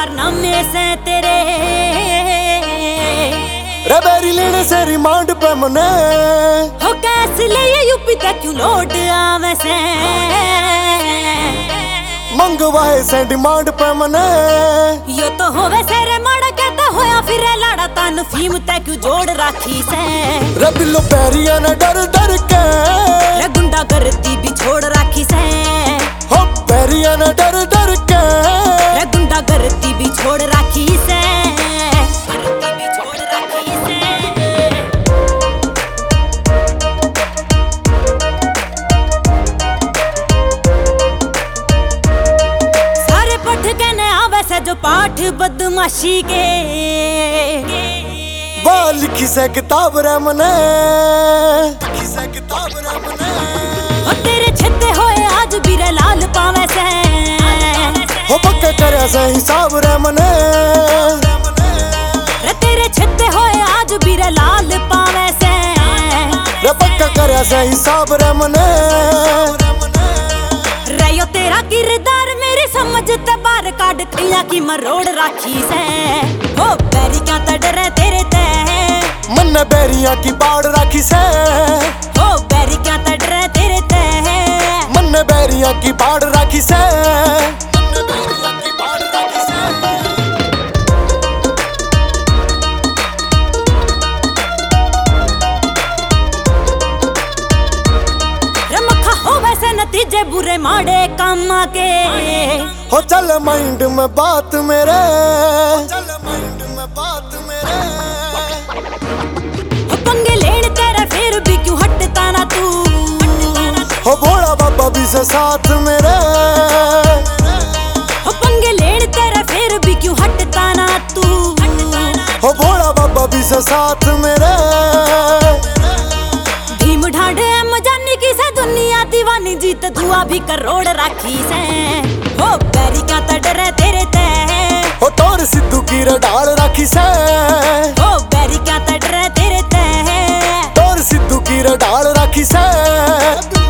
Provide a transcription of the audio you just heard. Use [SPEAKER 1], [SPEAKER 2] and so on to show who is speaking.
[SPEAKER 1] कारनामे से तेरे
[SPEAKER 2] रबेरी लेने से रिमांड पे मने
[SPEAKER 1] हो कैसे ले ये यूपी तक क्यों लौट आवे से
[SPEAKER 2] मंगवाए से डिमांड पे मने
[SPEAKER 1] यो तो होवे सेरे माड़ा कहता होया फिर लाड़ा तन फीम तक क्यों जोड़ राखी से
[SPEAKER 2] रबिलो पैरिया ने डर डर के
[SPEAKER 1] रे गुंडा करती भी छोड़ राखी से
[SPEAKER 2] हो पैरिया ने डर डर के
[SPEAKER 1] रे गुंडा करती भी छोड़ राखी से करती भी छोड़ राखी से सारे पठ के ने आवे से जो पाठ बदमाशी के
[SPEAKER 2] वाह लिखी से किताब रे मने लिखी से किताब रे मने
[SPEAKER 1] हो तेरे छते होए आज भी रे लाल पावे से
[SPEAKER 2] हो पक्के करे से हिसाब रे मने
[SPEAKER 1] रे तेरे छते होए आज भी रे लाल पावे से
[SPEAKER 2] रे पक्का करे से हिसाब रे मने
[SPEAKER 1] रयो तेरा किरदार मेरी समझ ते बार काट थिया की मरोड़ राखी से हो बैरी क्या तड़रे तेरे ते
[SPEAKER 2] मन बैरिया की बाड़ राखी से
[SPEAKER 1] हो बैरी क्या तड़रे तेरे ते
[SPEAKER 2] मन बैरिया की बाड़ राखी से
[SPEAKER 1] रमखा हो वैसे नतीजे बुरे माड़े काम के
[SPEAKER 2] हो चल माइंड में बात मेरे चल माइंड में बात मेरे
[SPEAKER 1] हो पंगे लेन तेरे फिर भी क्यों हटता ना तू
[SPEAKER 2] हो भोला बाबा भी से साथ मेरे
[SPEAKER 1] हो पंगे लेन तेरे फिर भी क्यों हटता ना तू
[SPEAKER 2] हो भोला बाबा भी से साथ मेरे
[SPEAKER 1] भीम ढांडे मजानी की से दुनिया दीवानी जीत धुआ भी करोड़ राखी से हो बैरी का तड़रे तेरे ते
[SPEAKER 2] हो तोर सिद्धू की डाल राखी से
[SPEAKER 1] हो बैरी का तड़रे तेरे ते
[SPEAKER 2] तोर सिद्धू की डाल राखी से